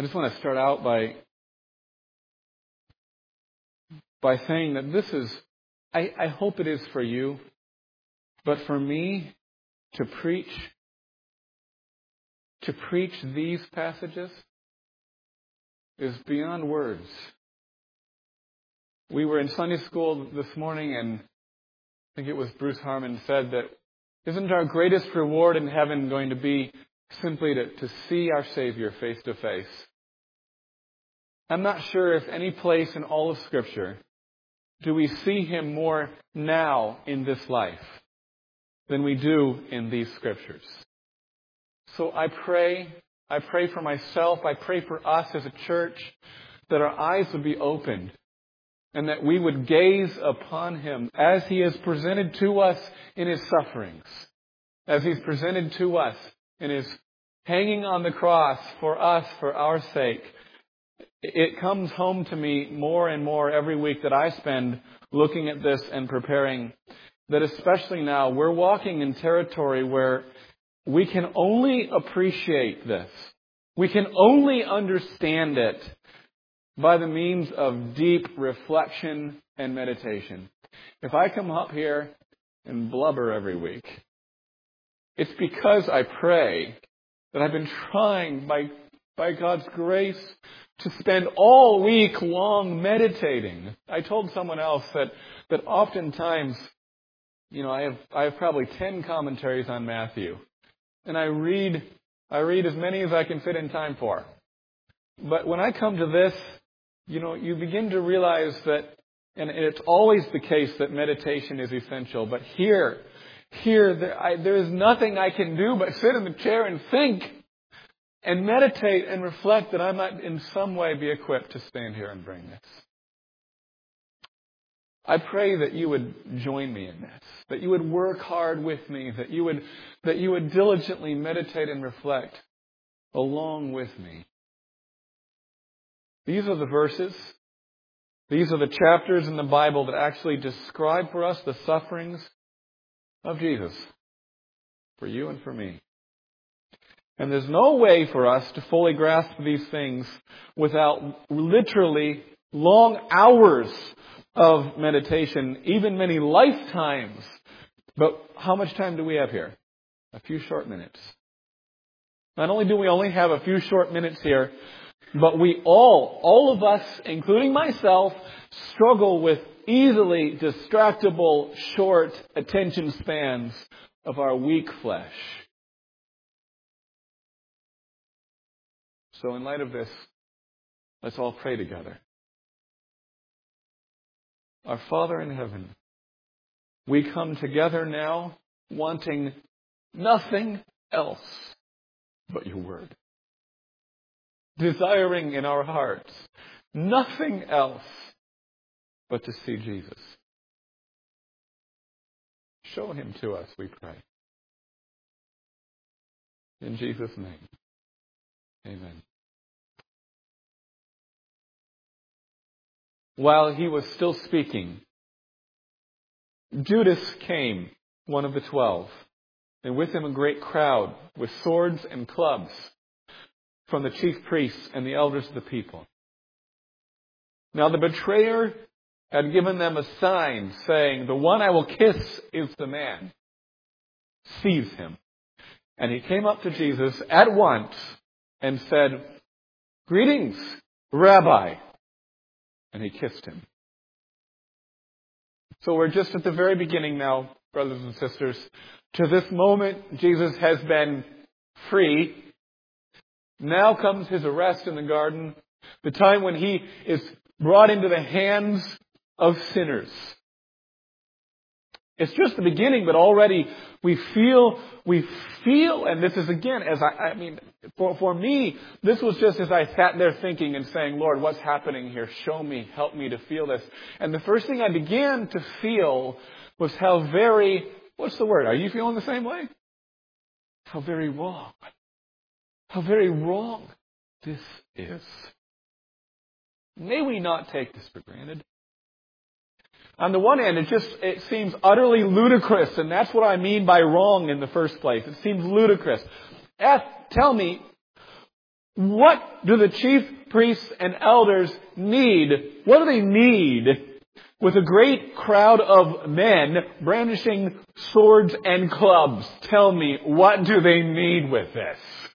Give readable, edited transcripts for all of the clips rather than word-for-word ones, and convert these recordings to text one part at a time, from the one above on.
I just want to start out by saying that this is, I hope it is for you, but for me to preach these passages is beyond words. We were in Sunday school this morning, and I think it was Bruce Harmon said that isn't our greatest reward in heaven going to be simply to see our Savior face to face? I'm not sure if any place in all of Scripture do we see Him more now in this life than we do in these Scriptures. So I pray for myself, I pray for us as a church, that our eyes would be opened and that we would gaze upon Him as He is presented to us in His sufferings, as He's presented to us in His hanging on the cross for us, for our sake. It comes home to me more and more every week that I spend looking at this and preparing, that especially now we're walking in territory where we can only appreciate this. We can only understand it by the means of deep reflection and meditation. If I come up here and blubber every week, it's because I pray that I've been trying by God's grace to spend all week long meditating. I told someone else that oftentimes, I have probably 10 commentaries on Matthew, and I read as many as I can fit in time for. But when I come to this, you begin to realize that, and it's always the case that meditation is essential, but here there is nothing I can do but sit in the chair and think and meditate and reflect that I might in some way be equipped to stand here and bring this. I pray that you would join me in this, that you would work hard with me, that you would diligently meditate and reflect along with me. These are the verses, these are the chapters in the Bible that actually describe for us the sufferings of Jesus, for you and for me. And there's no way for us to fully grasp these things without literally long hours of meditation, even many lifetimes. But how much time do we have here? A few short minutes. Not only do we only have a few short minutes here, but we all of us, including myself, struggle with easily distractible, short attention spans of our weak flesh. So in light of this, let's all pray together. Our Father in heaven, we come together now wanting nothing else but your word. Desiring in our hearts nothing else but to see Jesus. Show Him to us, we pray. In Jesus' name, amen. While he was still speaking, Judas came, one of the 12, and with him a great crowd with swords and clubs from the chief priests and the elders of the people. Now the betrayer had given them a sign saying, "The one I will kiss is the man. Seize him." And he came up to Jesus at once and said, "Greetings, Rabbi." And he kissed him. So we're just at the very beginning now, brothers and sisters. To this moment, Jesus has been free. Now comes his arrest in the garden, the time when he is brought into the hands of sinners. It's just the beginning, but already we feel, and this is again, for me, this was just as I sat there thinking and saying, "Lord, what's happening here? Show me, help me to feel this." And the first thing I began to feel was how very, what's the word? Are you feeling the same way? How very wrong this is. May we not take this for granted. On the one hand, it seems utterly ludicrous, and that's what I mean by wrong in the first place. It seems ludicrous. Tell me, What do the chief priests and elders need? What do they need with a great crowd of men brandishing swords and clubs? Tell me, what do they need with this?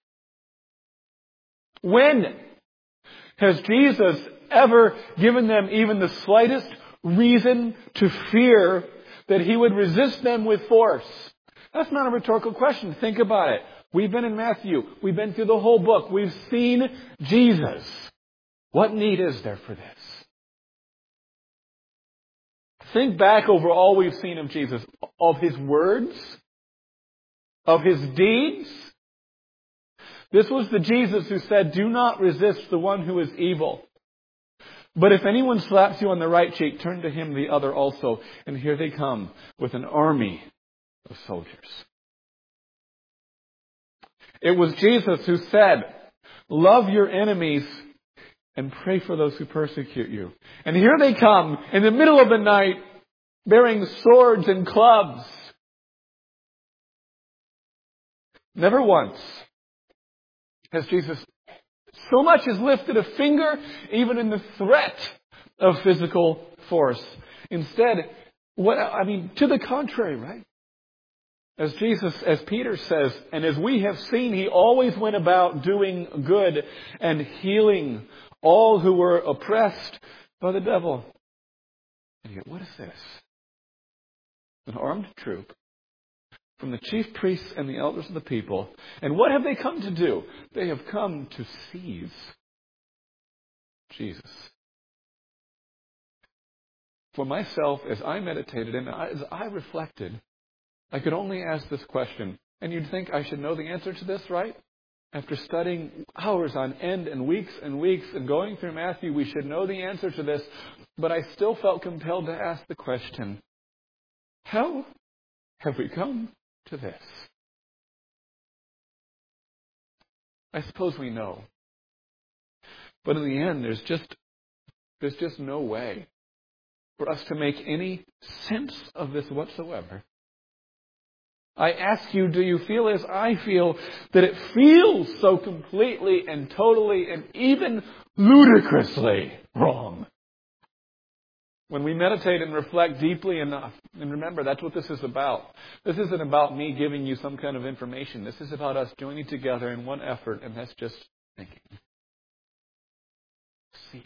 When has Jesus ever given them even the slightest reason to fear that He would resist them with force? That's not a rhetorical question. Think about it. We've been in Matthew. We've been through the whole book. We've seen Jesus. What need is there for this? Think back over all we've seen of Jesus, of His words, of His deeds. This was the Jesus who said, "Do not resist the one who is evil. But if anyone slaps you on the right cheek, turn to him the other also." And here they come with an army of soldiers. It was Jesus who said, "Love your enemies and pray for those who persecute you." And here they come in the middle of the night bearing swords and clubs. Never once has Jesus so much as lifted a finger, even in the threat of physical force. Instead, to the contrary, right? As Peter says, and as we have seen, He always went about doing good and healing all who were oppressed by the devil. And yet, what is this? An armed troop from the chief priests and the elders of the people. And what have they come to do? They have come to seize Jesus. For myself, as I meditated and as I reflected, I could only ask this question. And you'd think I should know the answer to this, right? After studying hours on end and weeks and going through Matthew, we should know the answer to this. But I still felt compelled to ask the question, how have we come to this? I suppose we know. But in the end, there's just no way for us to make any sense of this whatsoever. I ask you, do you feel as I feel, that it feels so completely and totally and even ludicrously wrong? When we meditate and reflect deeply enough, and remember, that's what this is about. This isn't about me giving you some kind of information. This is about us joining together in one effort, and that's just thinking. See.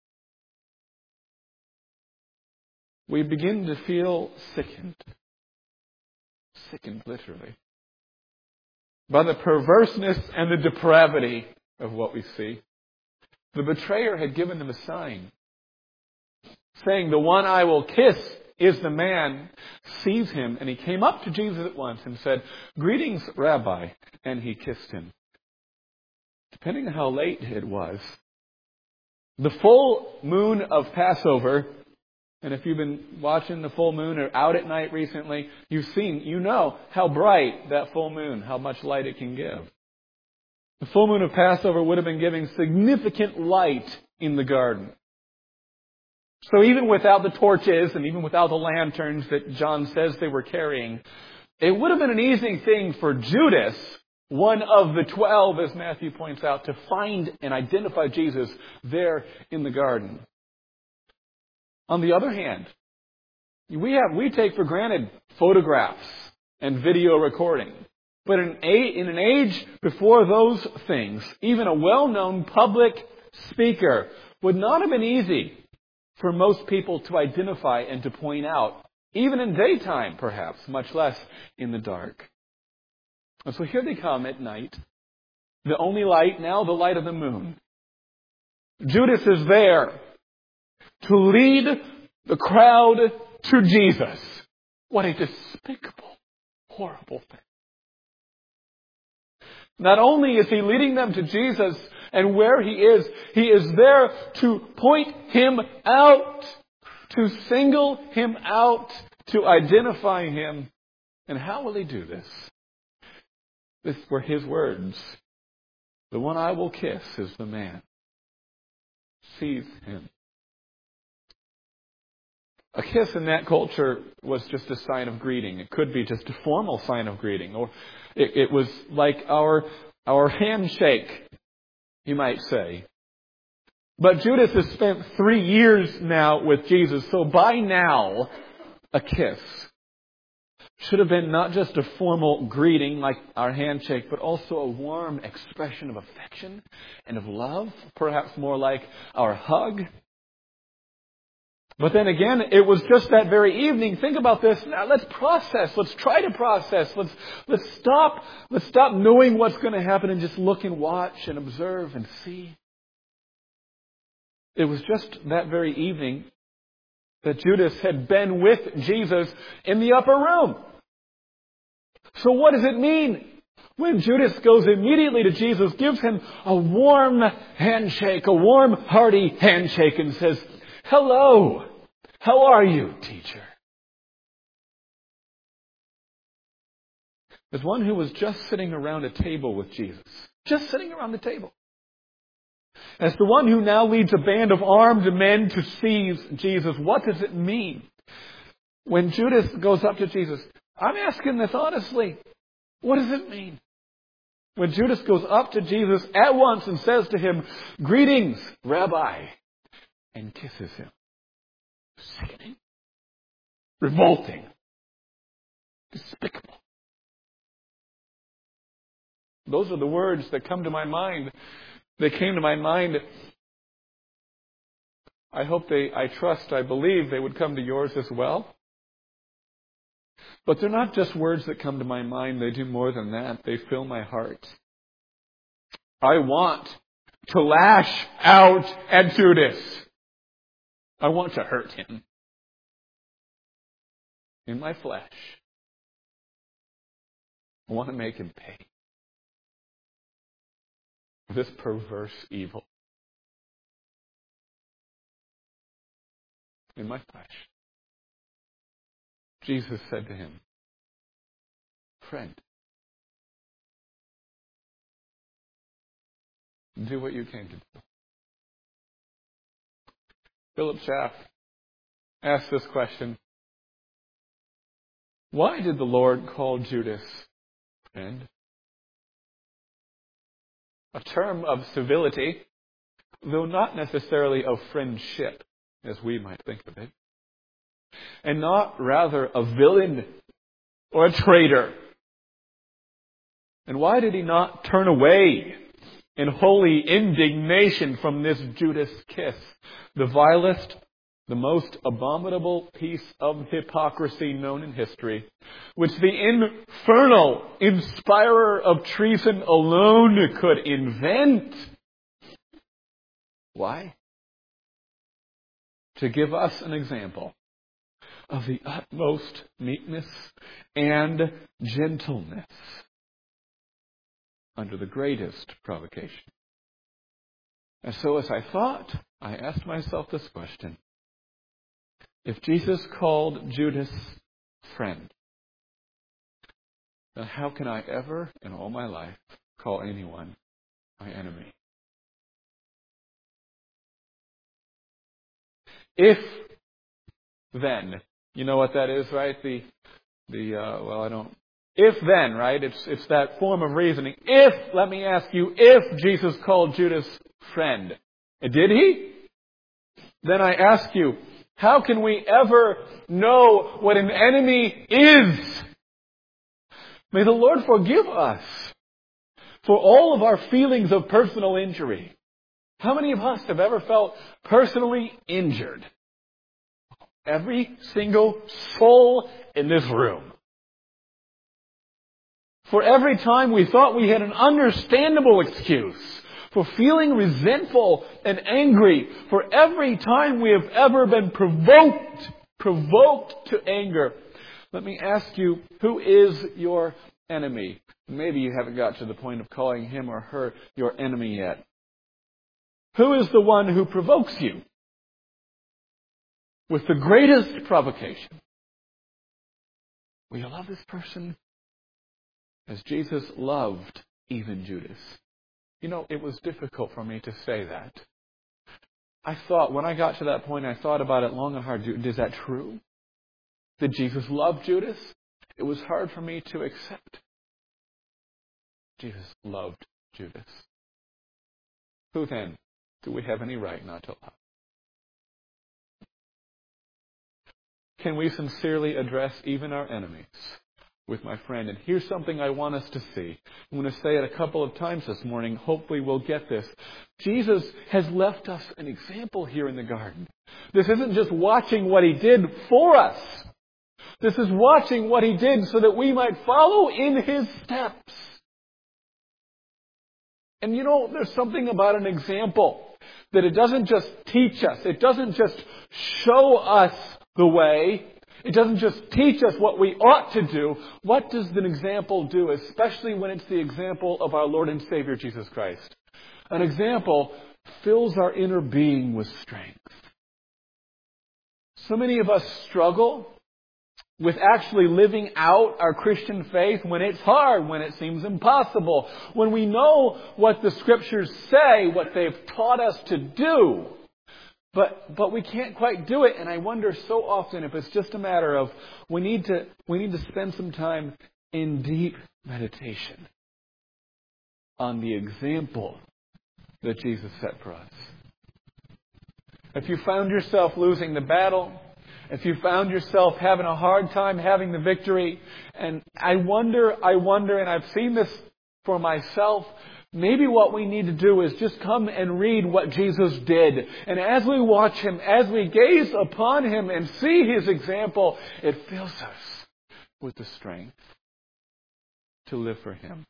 We begin to feel sickened. Sickened, literally, by the perverseness and the depravity of what we see. The betrayer had given them a sign, saying, "The one I will kiss is the man." Seized him, and he came up to Jesus at once and said, "Greetings, Rabbi," and he kissed him. Depending on how late it was, the full moon of Passover. And if you've been watching the full moon or out at night recently, you know how bright that full moon, how much light it can give. The full moon of Passover would have been giving significant light in the garden. So even without the torches and even without the lanterns that John says they were carrying, it would have been an easy thing for Judas, one of the 12, as Matthew points out, to find and identify Jesus there in the garden. On the other hand, we take for granted photographs and video recording. But in an age before those things, even a well-known public speaker would not have been easy for most people to identify and to point out, even in daytime perhaps, much less in the dark. And so here they come at night. The only light, now the light of the moon. Judas is there to lead the crowd to Jesus. What a despicable, horrible thing. Not only is he leading them to Jesus and where he is there to point him out, to single him out, to identify him. And how will he do this? These were his words. "The one I will kiss is the man. Seize him." A kiss in that culture was just a sign of greeting. It could be just a formal sign of greeting. Or it was like our handshake you might say. But Judas has spent 3 years now with Jesus, so by now, a kiss should have been not just a formal greeting like our handshake, but also a warm expression of affection and of love, perhaps more like our hug. But then again, it was just that very evening. Think about this. Now let's process. Let's try to process. Let's stop knowing what's going to happen and just look and watch and observe and see. It was just that very evening that Judas had been with Jesus in the upper room. So what does it mean when Judas goes immediately to Jesus, gives him a warm handshake, a warm, hearty handshake, and says, "Hello, how are you, teacher?" As one who was just sitting around a table with Jesus. Just sitting around the table. As the one who now leads a band of armed men to seize Jesus, what does it mean when Judas goes up to Jesus? I'm asking this honestly. What does it mean when Judas goes up to Jesus at once and says to him, "Greetings, Rabbi," and kisses him? Sickening. Revolting. Despicable. Those are the words that come to my mind. They came to my mind. I believe they would come to yours as well. But they're not just words that come to my mind. They do more than that. They fill my heart. I want to lash out at Judas. I want to hurt him. In my flesh. I want to make him pay. This perverse evil. In my flesh. Jesus said to him, "Friend, do what you came to do." Philip Schaff asked this question. Why did the Lord call Judas friend? A term of civility, though not necessarily of friendship, as we might think of it. And not rather a villain or a traitor. And why did he not turn away in holy indignation from this Judas kiss? The vilest, the most abominable piece of hypocrisy known in history, which the infernal inspirer of treason alone could invent. Why? To give us an example of the utmost meekness and gentleness under the greatest provocation. And so as I thought, I asked myself this question. If Jesus called Judas friend, then how can I ever in all my life call anyone my enemy? If then, you know what that is, right? If then, right? It's that form of reasoning. If, let me ask you, if Jesus called Judas friend, did he? Then I ask you, how can we ever know what an enemy is? May the Lord forgive us for all of our feelings of personal injury. How many of us have ever felt personally injured? Every single soul in this room. For every time we thought we had an understandable excuse for feeling resentful and angry, for every time we have ever been provoked to anger, let me ask you, who is your enemy? Maybe you haven't got to the point of calling him or her your enemy yet. Who is the one who provokes you with the greatest provocation? Will you love this person as Jesus loved even Judas? You know, it was difficult for me to say that. I thought, when I got to that point, I thought about it long and hard. Is that true? Did Jesus love Judas? It was hard for me to accept. Jesus loved Judas. who then do we have any right not to love? Can we sincerely address even our enemies with my friend? And here's something I want us to see. I'm going to say it a couple of times this morning. Hopefully we'll get this. Jesus has left us an example here in the garden. This isn't just watching what He did for us. This is watching what He did so that we might follow in His steps. And there's something about an example that it doesn't just teach us. It doesn't just show us the way. It doesn't just teach us what we ought to do. What does an example do, especially when it's the example of our Lord and Savior Jesus Christ? An example fills our inner being with strength. So many of us struggle with actually living out our Christian faith when it's hard, when it seems impossible, when we know what the Scriptures say, what they've taught us to do. But we can't quite do it, and I wonder so often if it's just a matter of we need to spend some time in deep meditation on the example that Jesus set for us. If you found yourself losing the battle, if you found yourself having a hard time having the victory, and I wonder, and I've seen this for myself, maybe what we need to do is just come and read what Jesus did. And as we watch Him, as we gaze upon Him and see His example, it fills us with the strength to live for Him.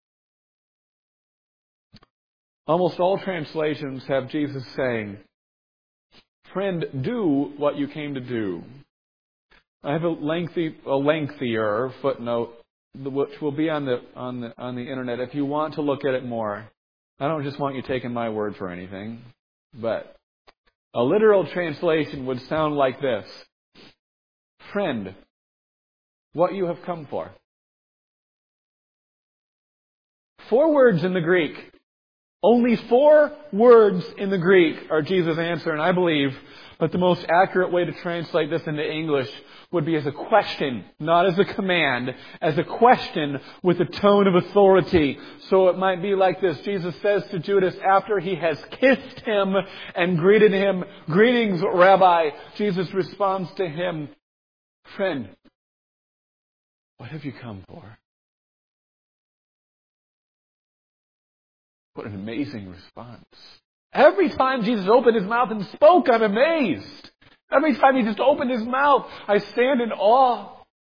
Almost all translations have Jesus saying, "Friend, do what you came to do." I have a lengthier footnote which will be on the internet if you want to look at it more. I don't just want you taking my word for anything, but a literal translation would sound like this: "Friend, what you have come for." 4 words in the Greek. Only 4 words in the Greek are Jesus' answer, and I believe that the most accurate way to translate this into English would be as a question, not as a command, as a question with a tone of authority. So it might be like this. Jesus says to Judas after he has kissed him and greeted him, "Greetings, Rabbi." Jesus responds to him, "Friend, what have you come for?" What an amazing response. Every time Jesus opened His mouth and spoke, I'm amazed. Every time He just opened His mouth, I stand in awe.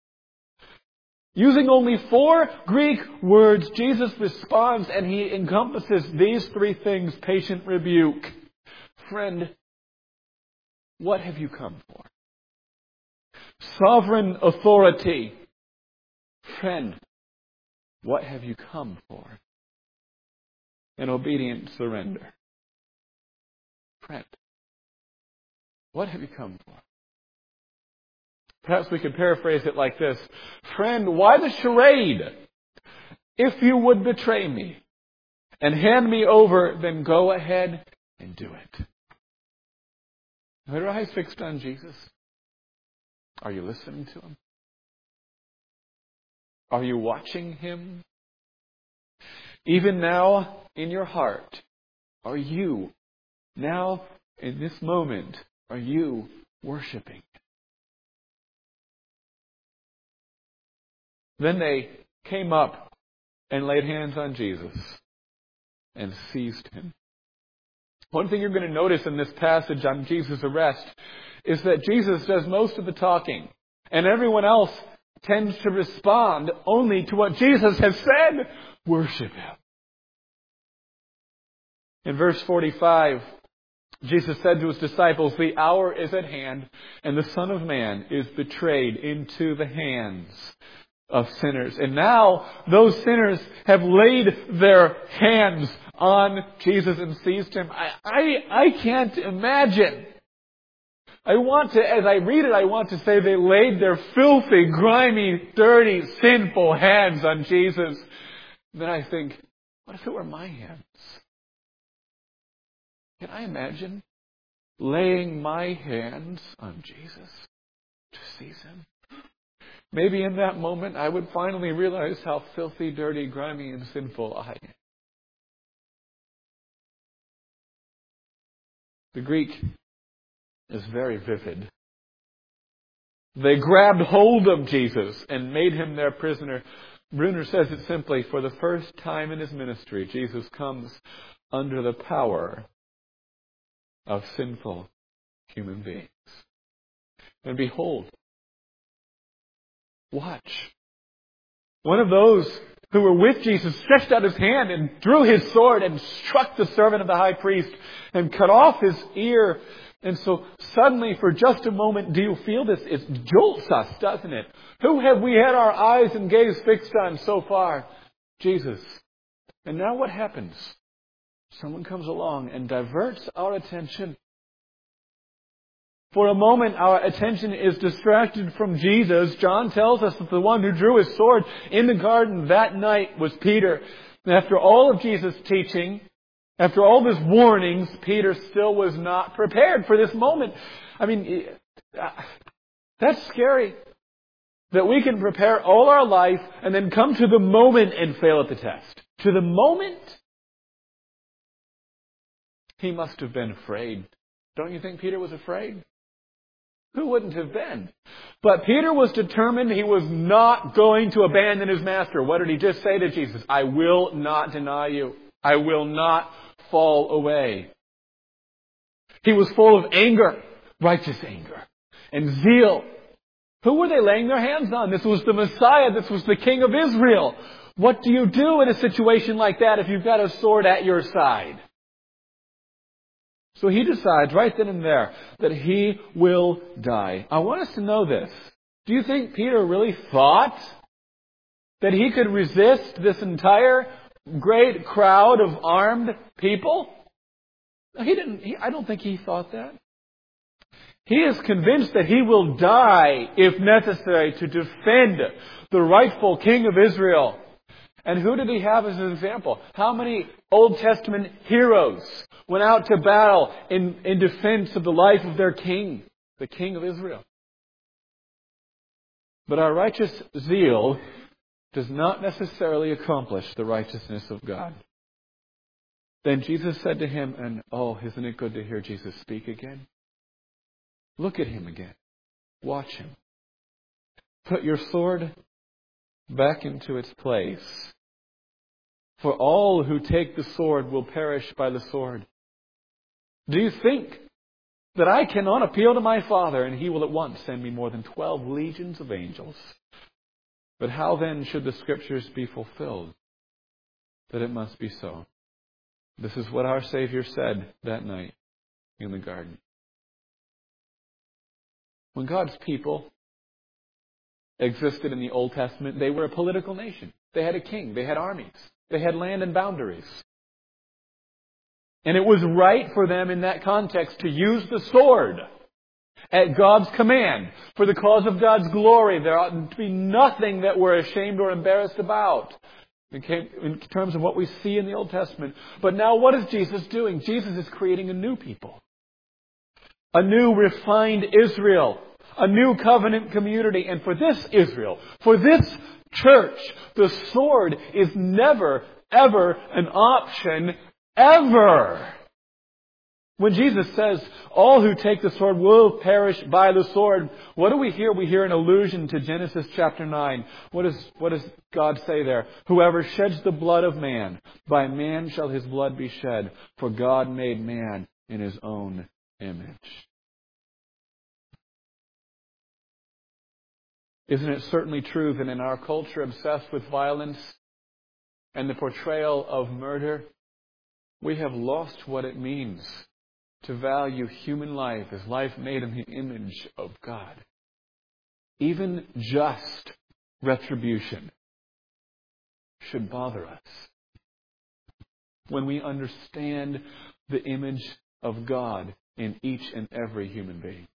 Using only 4 Greek words, Jesus responds and He encompasses these 3 things: patient rebuke. Friend, what have you come for? Sovereign authority. Friend, what have you come for? An obedient surrender. Friend, what have you come for? Perhaps we could paraphrase it like this: "Friend, why the charade? If you would betray me and hand me over, then go ahead and do it." Are your eyes fixed on Jesus? Are you listening to Him? Are you watching Him? Even now, in your heart, are you, now, in this moment, are you worshiping? Then they came up and laid hands on Jesus and seized Him. One thing you're going to notice in this passage on Jesus' arrest is that Jesus does most of the talking, and everyone else tends to respond only to what Jesus has said. Worship Him. In verse 45, Jesus said to His disciples, "The hour is at hand, and the Son of Man is betrayed into the hands of sinners." And now those sinners have laid their hands on Jesus and seized Him. I can't imagine. As I read it, I want to say they laid their filthy, grimy, dirty, sinful hands on Jesus. Then I think, what if it were my hands? Can I imagine laying my hands on Jesus to seize Him? Maybe in that moment I would finally realize how filthy, dirty, grimy, and sinful I am. The Greek is very vivid. They grabbed hold of Jesus and made him their prisoner. Bruner says it simply, for the first time in his ministry, Jesus comes under the power of sinful human beings. And behold, watch. One of those who were with Jesus stretched out his hand and drew his sword and struck the servant of the high priest and cut off his ear. And so suddenly, for just a moment, do you feel this? It jolts us, doesn't it? Who have we had our eyes and gaze fixed on so far? Jesus. And now what happens? Someone comes along and diverts our attention. For a moment, our attention is distracted from Jesus. John tells us that the one who drew his sword in the garden that night was Peter. And after all of Jesus' teaching, after all these warnings, Peter still was not prepared for this moment. I mean, that's scary. That we can prepare all our life and then come to the moment and fail at the test. To the moment? He must have been afraid. Don't you think Peter was afraid? Who wouldn't have been? But Peter was determined he was not going to abandon his master. What did he just say to Jesus? I will not deny you. I will not fall away. He was full of anger, righteous anger, and zeal. Who were they laying their hands on? This was the Messiah. This was the King of Israel. What do you do in a situation like that if you've got a sword at your side? So he decides right then and there that he will die. I want us to know this. Do you think Peter really thought that he could resist this entire great crowd of armed people? He didn't. I don't think he thought that. He is convinced that he will die if necessary to defend the rightful King of Israel. And who did he have as an example? How many Old Testament heroes went out to battle in defense of the life of their king, the King of Israel? But our righteous zeal does not necessarily accomplish the righteousness of God. Then Jesus said to him, and isn't it good to hear Jesus speak again? Look at him again. Watch him. Put your sword back into its place. For all who take the sword will perish by the sword. Do you think that I cannot appeal to my Father and He will at once send me more than 12 legions of angels? But how then should the Scriptures be fulfilled that it must be so? This is what our Savior said that night in the garden. When God's people existed in the Old Testament, they were a political nation. They had a king. They had armies. They had land and boundaries. And it was right for them in that context to use the sword at God's command for the cause of God's glory. There ought to be nothing that we're ashamed or embarrassed about in terms of what we see in the Old Testament. But now what is Jesus doing? Jesus is creating a new people. A new refined Israel. A new covenant community. And for this Israel, for this church, the sword is never, ever an option, ever. When Jesus says, all who take the sword will perish by the sword, what do we hear? We hear an allusion to Genesis chapter 9. What does God say there? Whoever sheds the blood of man, by man shall his blood be shed, for God made man in His own image. Isn't it certainly true that in our culture obsessed with violence and the portrayal of murder, we have lost what it means to value human life as life made in the image of God? Even just retribution should bother us when we understand the image of God in each and every human being.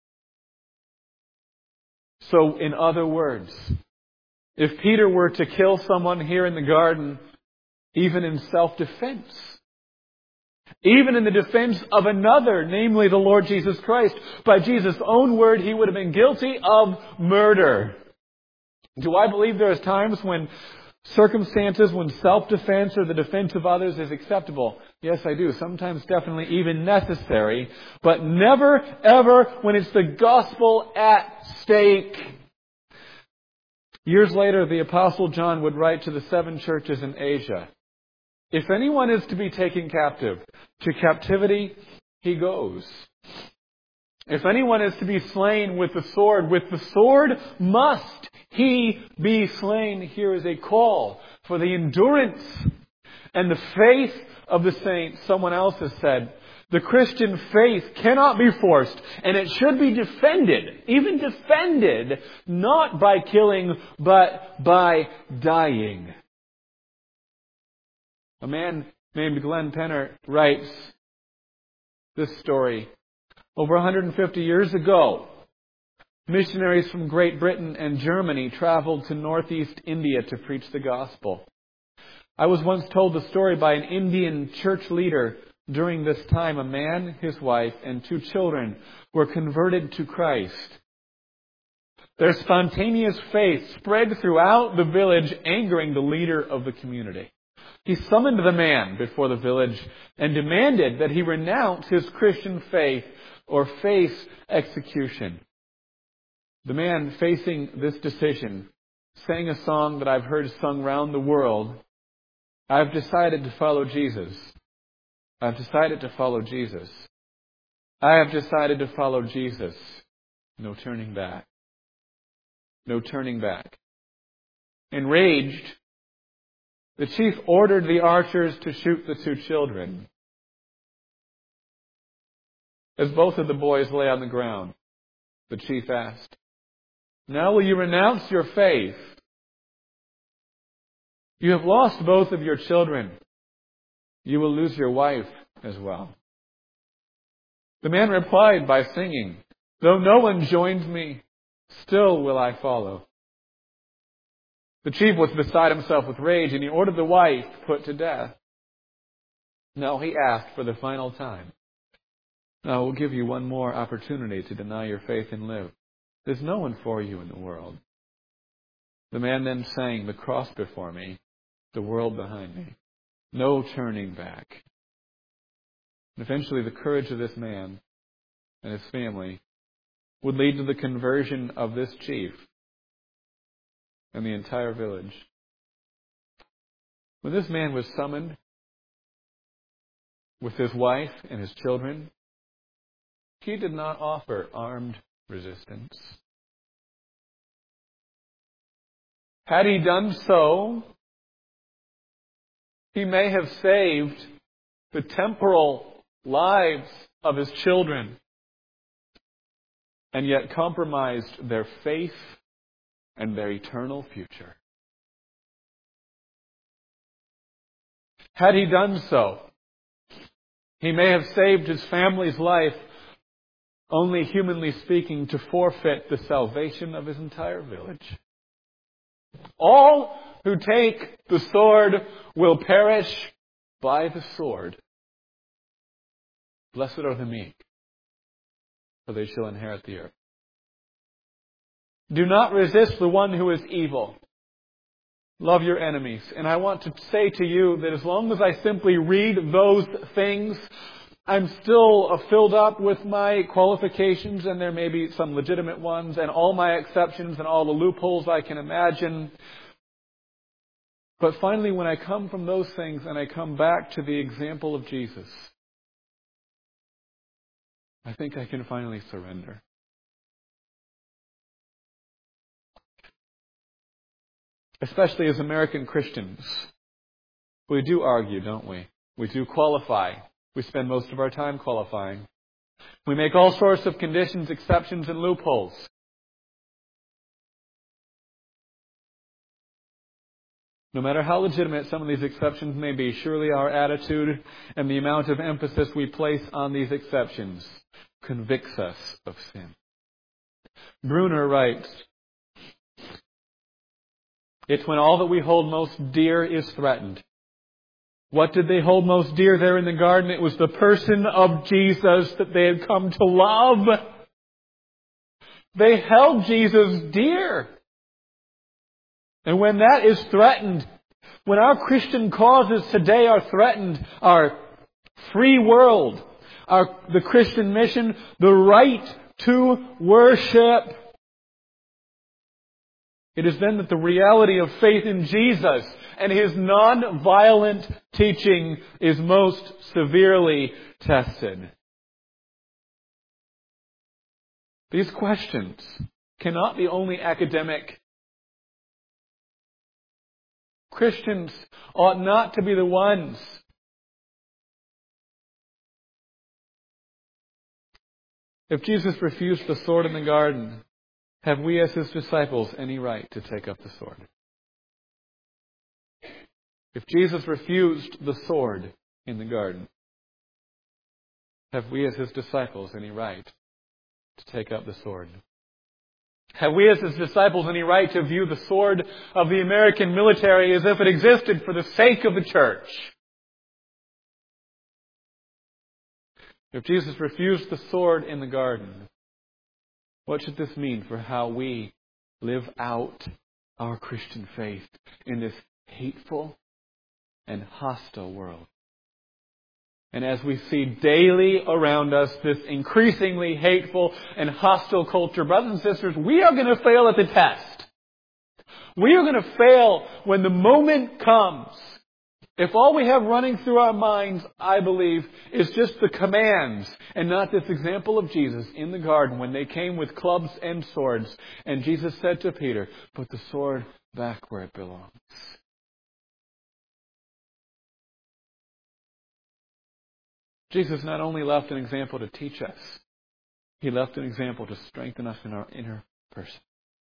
So, in other words, if Peter were to kill someone here in the garden, even in self-defense, even in the defense of another, namely the Lord Jesus Christ, by Jesus' own word, he would have been guilty of murder. Do I believe there are times when circumstances, when self-defense or the defense of others is acceptable? Yes, I do. Sometimes definitely even necessary. But never, ever when it's the gospel at stake. Years later, the Apostle John would write to the 7 churches in Asia, if anyone is to be taken captive, to captivity he goes. If anyone is to be slain with the sword must he be slain. Here is a call for the endurance and the faith of the saints. Someone else has said, the Christian faith cannot be forced, and it should be defended, even defended, not by killing, but by dying. A man named Glenn Penner writes this story. Over 150 years ago, missionaries from Great Britain and Germany traveled to northeast India to preach the gospel. I was once told the story by an Indian church leader. During this time, a man, his wife, and 2 children were converted to Christ. Their spontaneous faith spread throughout the village, angering the leader of the community. He summoned the man before the village and demanded that he renounce his Christian faith or face execution. The man, facing this decision, sang a song that I've heard sung round the world. I've decided to follow Jesus. I've decided to follow Jesus. I have decided to follow Jesus. No turning back. No turning back. Enraged, the chief ordered the archers to shoot the 2 children. As both of the boys lay on the ground, the chief asked, now will you renounce your faith? You have lost both of your children. You will lose your wife as well. The man replied by singing, though no one joins me, still will I follow. The chief was beside himself with rage, and he ordered the wife put to death. Now he asked for the final time, I will give you one more opportunity to deny your faith and live. There's no one for you in the world. The man then sang, the cross before me, the world behind me. No turning back. And eventually the courage of this man and his family would lead to the conversion of this chief and the entire village. When this man was summoned with his wife and his children, he did not offer armed resistance. Had he done so, he may have saved the temporal lives of his children and yet compromised their faith and their eternal future. Had he done so, he may have saved his family's life, only humanly speaking, to forfeit the salvation of his entire village. All who take the sword will perish by the sword. Blessed are the meek, for they shall inherit the earth. Do not resist the one who is evil. Love your enemies. And I want to say to you that as long as I simply read those things, I'm still filled up with my qualifications, and there may be some legitimate ones, and all my exceptions and all the loopholes I can imagine. But finally, when I come from those things and I come back to the example of Jesus, I think I can finally surrender. Especially as American Christians, we do argue, don't we? We do qualify. We spend most of our time qualifying. We make all sorts of conditions, exceptions, and loopholes. No matter how legitimate some of these exceptions may be, surely our attitude and the amount of emphasis we place on these exceptions convicts us of sin. Bruner writes, it's when all that we hold most dear is threatened. What did they hold most dear there in the garden? It was the person of Jesus that they had come to love. They held Jesus dear. And when that is threatened, when our Christian causes today are threatened, our free world. The Christian mission, the right to worship. It is then that the reality of faith in Jesus and His non-violent teaching is most severely tested. These questions cannot be only academic. Christians ought not to be the ones if Jesus refused the sword in the garden, have we as His disciples any right to take up the sword? If Jesus refused the sword in the garden, have we as His disciples any right to take up the sword? Have we as His disciples any right to view the sword of the American military as if it existed for the sake of the church? If Jesus refused the sword in the garden, what should this mean for how we live out our Christian faith in this hateful and hostile world? And as we see daily around us this increasingly hateful and hostile culture, brothers and sisters, we are going to fail at the test. We are going to fail when the moment comes. If all we have running through our minds, I believe, is just the commands and not this example of Jesus in the garden when they came with clubs and swords. And Jesus said to Peter, "Put the sword back where it belongs." Jesus not only left an example to teach us, He left an example to strengthen us in our inner person.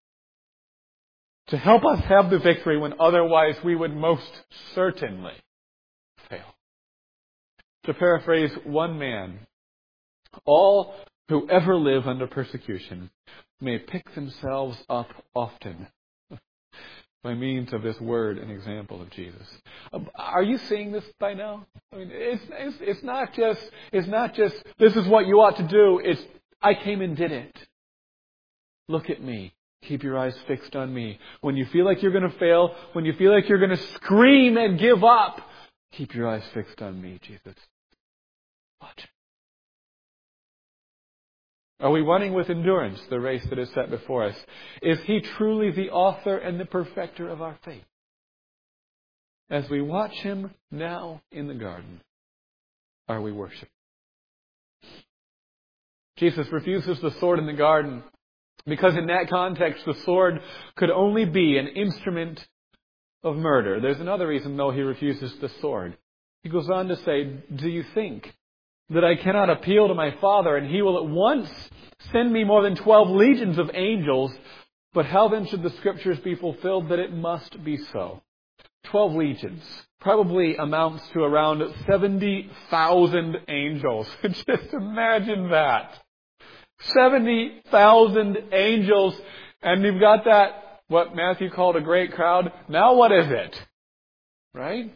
To help us have the victory when otherwise we would most certainly fail. To paraphrase one man, all who ever live under persecution may pick themselves up often by means of this word and example of Jesus. Are you seeing this by now? I mean, it's not just this is what you ought to do. It's I came and did it. Look at me. Keep your eyes fixed on me. When you feel like you're going to fail, when you feel like you're going to scream and give up, keep your eyes fixed on me, Jesus. Watch. Are we running with endurance the race that is set before us? Is He truly the author and the perfecter of our faith? As we watch Him now in the garden, are we worshiping? Jesus refuses the sword in the garden because in that context the sword could only be an instrument of murder. There's another reason, though, He refuses the sword. He goes on to say, "Do you think that I cannot appeal to my Father, and He will at once send me more than 12 legions of angels? But how then should the Scriptures be fulfilled that it must be so?" 12 legions probably amounts to around 70,000 angels. Just imagine that. 70,000 angels, and you've got that, what Matthew called a great crowd. Now what is it? Right?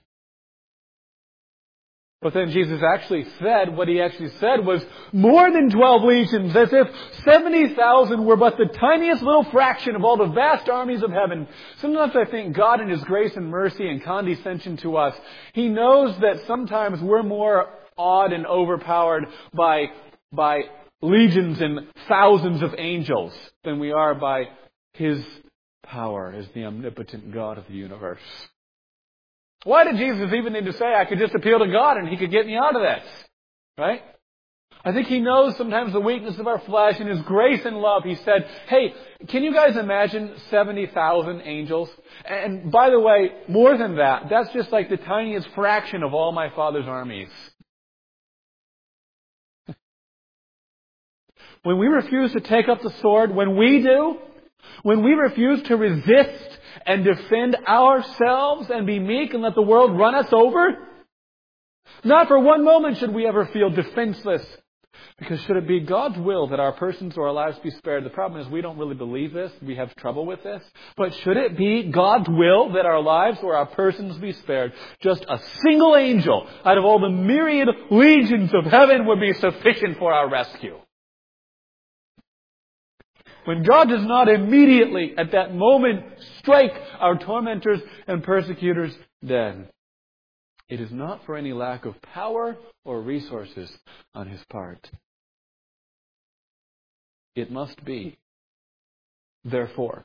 But then Jesus actually said, what He actually said was more than 12 legions, as if 70,000 were but the tiniest little fraction of all the vast armies of heaven. Sometimes I think God in His grace and mercy and condescension to us, He knows that sometimes we're more awed and overpowered by legions and thousands of angels than we are by His power as the omnipotent God of the universe. Why did Jesus even need to say, I could just appeal to God and He could get me out of this? Right? I think He knows sometimes the weakness of our flesh. In His grace and love, He said, hey, can you guys imagine 70,000 angels? And by the way, more than that, that's just like the tiniest fraction of all my Father's armies. When we refuse to take up the sword, when we refuse to resist and defend ourselves and be meek and let the world run us over, not for one moment should we ever feel defenseless. Because should it be God's will that our persons or our lives be spared? The problem is we don't really believe this. We have trouble with this. But should it be God's will that our lives or our persons be spared? Just a single angel out of all the myriad legions of heaven would be sufficient for our rescue. When God does not immediately, at that moment, strike our tormentors and persecutors dead. It is not for any lack of power or resources on His part. It must be, therefore,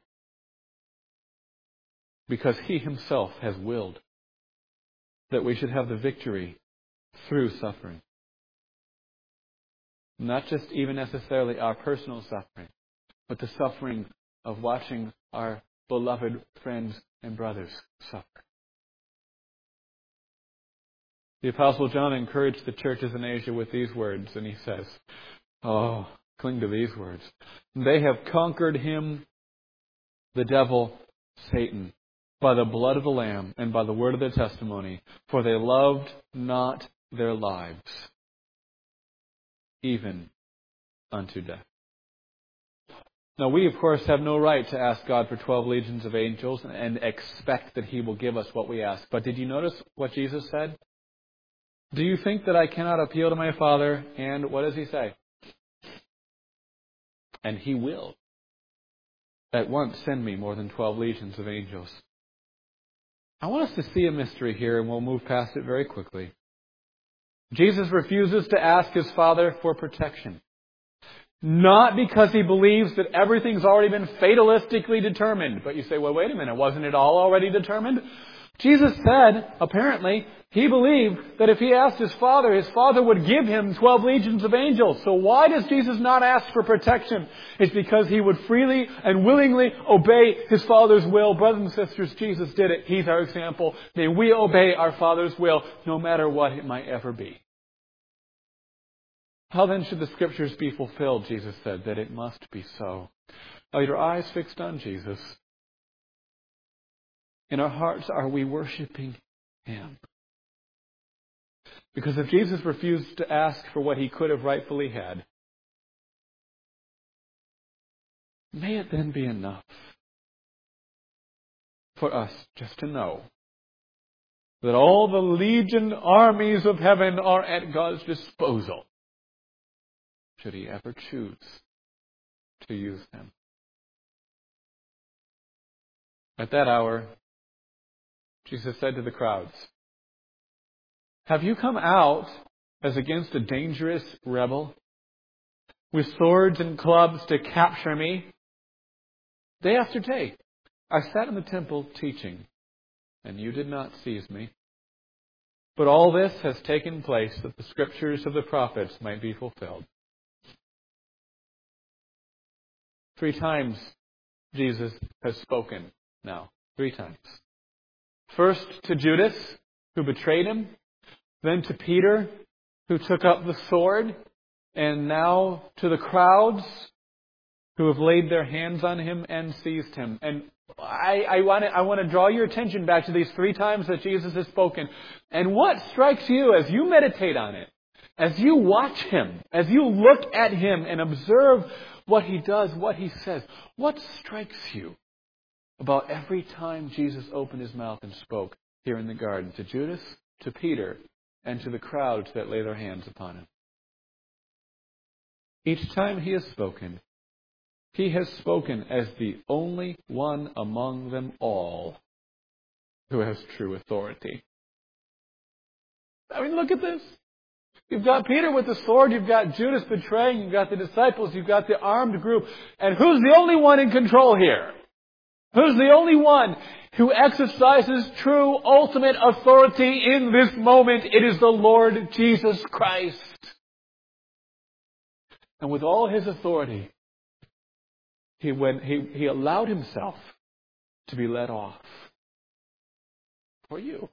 because He Himself has willed that we should have the victory through suffering. Not just even necessarily our personal suffering, but the suffering of watching our beloved friends and brothers suffer. The Apostle John encouraged the churches in Asia with these words, and he says, cling to these words. They have conquered him, the devil, Satan, by the blood of the Lamb and by the word of their testimony, for they loved not their lives, even unto death. Now we, of course, have no right to ask God for 12 legions of angels and expect that He will give us what we ask. But did you notice what Jesus said? Do you think that I cannot appeal to my Father? And what does He say? And He will at once send me more than 12 legions of angels. I want us to see a mystery here, and we'll move past it very quickly. Jesus refuses to ask His Father for protection. Not because He believes that everything's already been fatalistically determined. But you say, well, wait a minute, wasn't it all already determined? Jesus said, apparently, He believed that if He asked His Father would give Him 12 legions of angels. So why does Jesus not ask for protection? It's because He would freely and willingly obey His Father's will. Brothers and sisters, Jesus did it. He's our example. May we obey our Father's will, no matter what it might ever be. How then should the Scriptures be fulfilled? Jesus said that it must be so. Are your eyes fixed on Jesus? In our hearts, are we worshiping Him? Because if Jesus refused to ask for what He could have rightfully had, may it then be enough for us just to know that all the legion armies of heaven are at God's disposal, should He ever choose to use them. At that hour, Jesus said to the crowds, have you come out as against a dangerous rebel with swords and clubs to capture me? Day after day, I sat in the temple teaching, and you did not seize me. But all this has taken place that the Scriptures of the prophets might be fulfilled. 3 times Jesus has spoken now. 3 times. First to Judas, who betrayed Him. Then to Peter, who took up the sword. And now to the crowds who have laid their hands on Him and seized Him. And I want to draw your attention back to these 3 times that Jesus has spoken. And what strikes you as you meditate on it, as you watch Him, as you look at Him and observe what He does, what He says, what strikes you about every time Jesus opened His mouth and spoke here in the garden? To Judas, to Peter, and to the crowds that lay their hands upon Him. Each time He has spoken as the only one among them all who has true authority. I mean, look at this. You've got Peter with the sword, you've got Judas betraying, you've got the disciples, you've got the armed group. And who's the only one in control here? Who's the only one who exercises true ultimate authority in this moment? It is the Lord Jesus Christ. And with all His authority, He allowed Himself to be let off for you.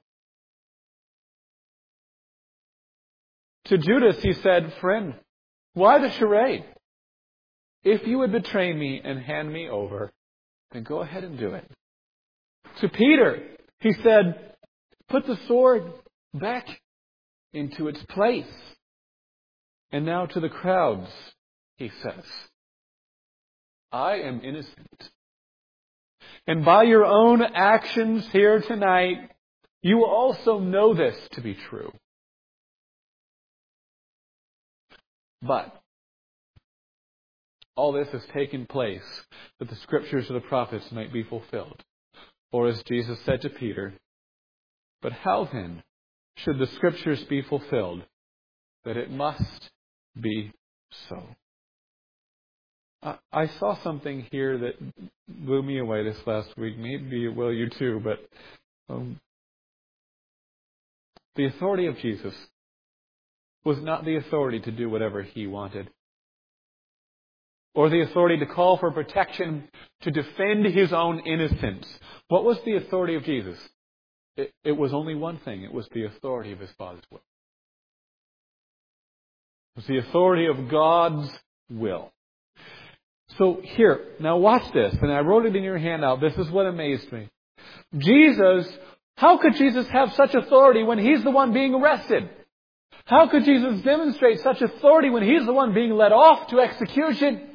To Judas He said, friend, why the charade? If you would betray me and hand me over, then go ahead and do it. To Peter He said, put the sword back into its place. And now to the crowds He says, I am innocent. And by your own actions here tonight, you also know this to be true. But all this has taken place that the Scriptures of the prophets might be fulfilled. Or as Jesus said to Peter, but how then should the Scriptures be fulfilled, that it must be so. I saw something here that blew me away this last week. Maybe it will you too, but the authority of Jesus was not the authority to do whatever He wanted, or the authority to call for protection to defend His own innocence. What was the authority of Jesus? It was only one thing. It was the authority of His Father's will. It was the authority of God's will. So here, now watch this. And I wrote it in your handout. This is what amazed me. How could Jesus have such authority when He's the one being arrested? How could Jesus demonstrate such authority when He's the one being led off to execution?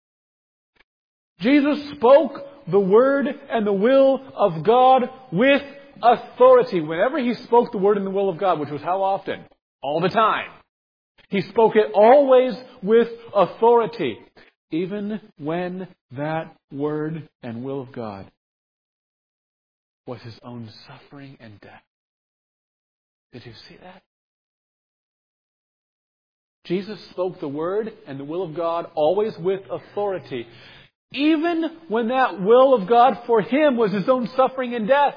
Jesus spoke the word and the will of God with authority. Whenever He spoke the word and the will of God, which was how often? All the time. He spoke it always with authority. Even when that word and will of God was His own suffering and death. Did you see that? Jesus spoke the word and the will of God always with authority. Even when that will of God for Him was His own suffering and death.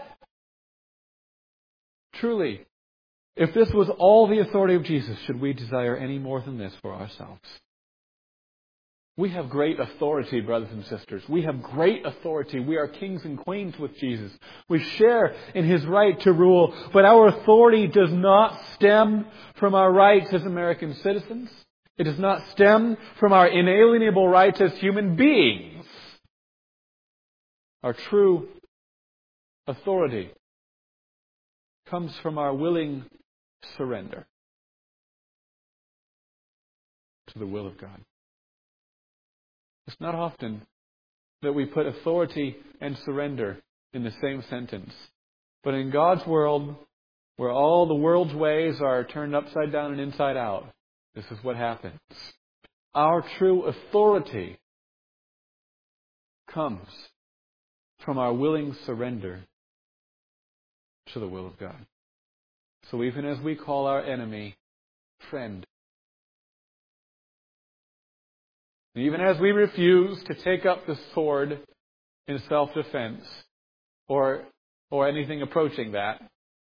Truly, if this was all the authority of Jesus, should we desire any more than this for ourselves? We have great authority, brothers and sisters. We have great authority. We are kings and queens with Jesus. We share in His right to rule. But our authority does not stem from our rights as American citizens. It does not stem from our inalienable rights as human beings. Our true authority comes from our willing surrender to the will of God. It's not often that we put authority and surrender in the same sentence. But in God's world, where all the world's ways are turned upside down and inside out, this is what happens. Our true authority comes from our willing surrender to the will of God. So even as we call our enemy friend, even as we refuse to take up the sword in self-defense or anything approaching that,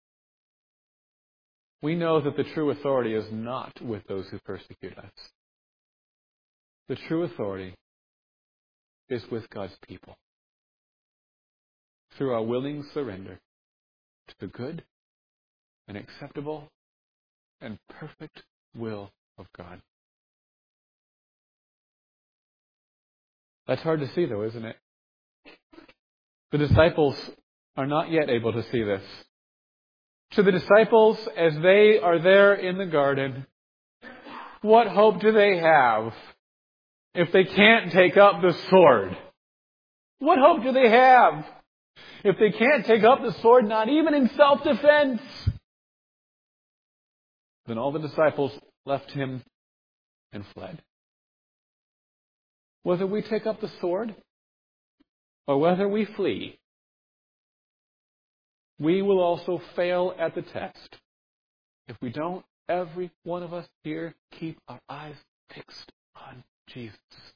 we know that the true authority is not with those who persecute us. The true authority is with God's people through our willing surrender to the good and acceptable and perfect will of God. That's hard to see, though, isn't it? The disciples are not yet able to see this. To the disciples, as they are there in the garden, what hope do they have if they can't take up the sword? What hope do they have if they can't take up the sword, not even in self-defense? Then all the disciples left Him and fled. Whether we take up the sword or whether we flee, we will also fail at the test if we don't, every one of us here, keep our eyes fixed on Jesus.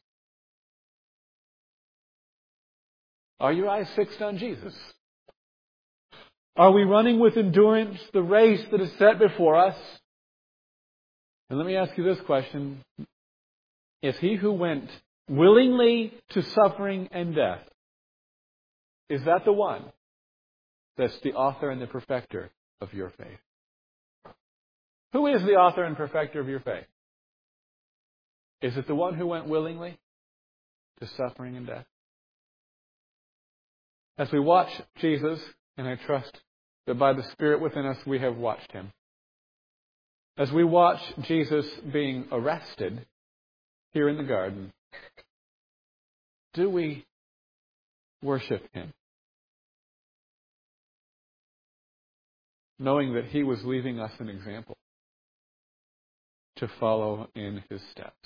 Are your eyes fixed on Jesus? Are we running with endurance the race that is set before us? And let me ask you this question. Is He who went willingly to suffering and death, is that the one that's the author and the perfecter of your faith? Who is the author and perfecter of your faith? Is it the one who went willingly to suffering and death? As we watch Jesus, and I trust that by the Spirit within us we have watched Him. As we watch Jesus being arrested here in the garden, do we worship Him, knowing that He was leaving us an example to follow in His steps?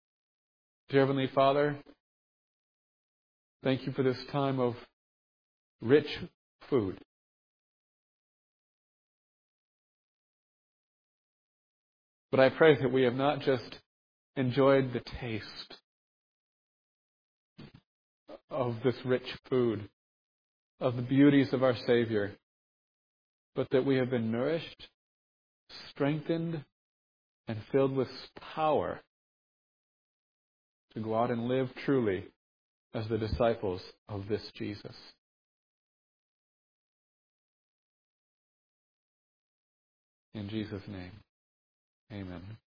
Dear Heavenly Father, thank You for this time of rich food. But I pray that we have not just enjoyed the taste of this rich food, of the beauties of our Savior, but that we have been nourished, strengthened, and filled with power to go out and live truly as the disciples of this Jesus. In Jesus' name, amen.